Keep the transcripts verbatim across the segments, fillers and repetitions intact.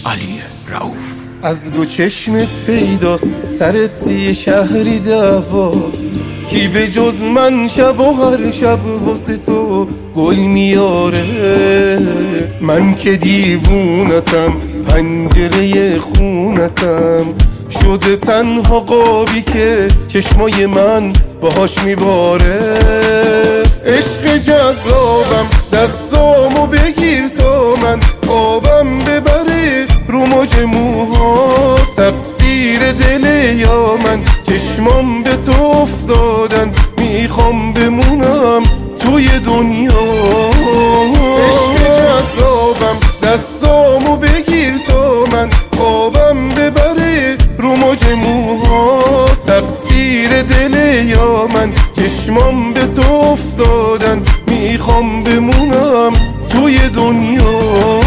علی رؤوف. از دو چشمت پیداست سرت یه شهری دعوا، کی به جز من شب و هر شب واسه تو گل میاره. من که دیوونتم پنجره خونتم، شده تنها قابی که چشمای من باهاش میباره. عشق جذابم دستامو بگیر تا من آبم ببره رو موج موها. تقصیر دل یا من چشمام به تو افتادن، میخوام بمونم توی دنیا. عشق جذابم دستامو بگیر تا من آبم ببره رو موج موها. تقصیر دل یا من چشمام به تو افتادن، میخوام بمونم توی دنیا.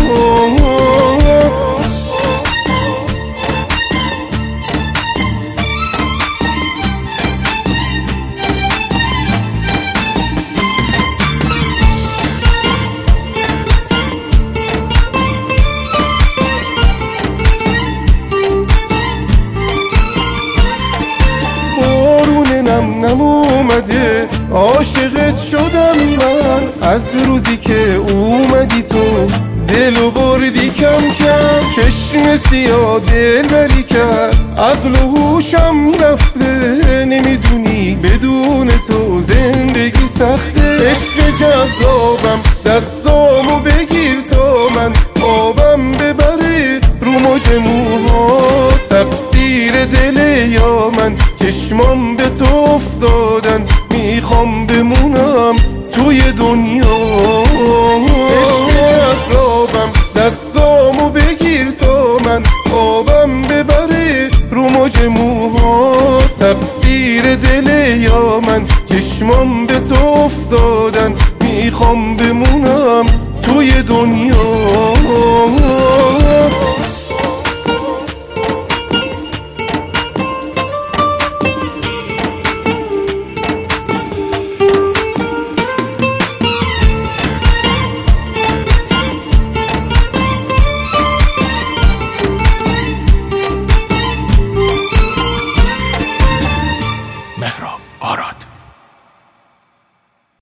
نم نم اومده عاشقت شدم من، از روزی که اومدی تو دلو بردی کم کم. چشم سیاه دل بری کرد عقل و هوشم رفته، نمیدونی بدون تو زندگی سخته. عشق جذابم دستامو بگیر تا من آبم ببره رو موج موها. تقصیر دل یا من چشمام به تو افتادن، میخوام بمونم توی دنیا. عشق جذابم دستامو بگیر تا من آبم ببره رو موج موها. تقصیر دل یا من چشمام به تو افتادن، میخوام بمونم توی دنیا.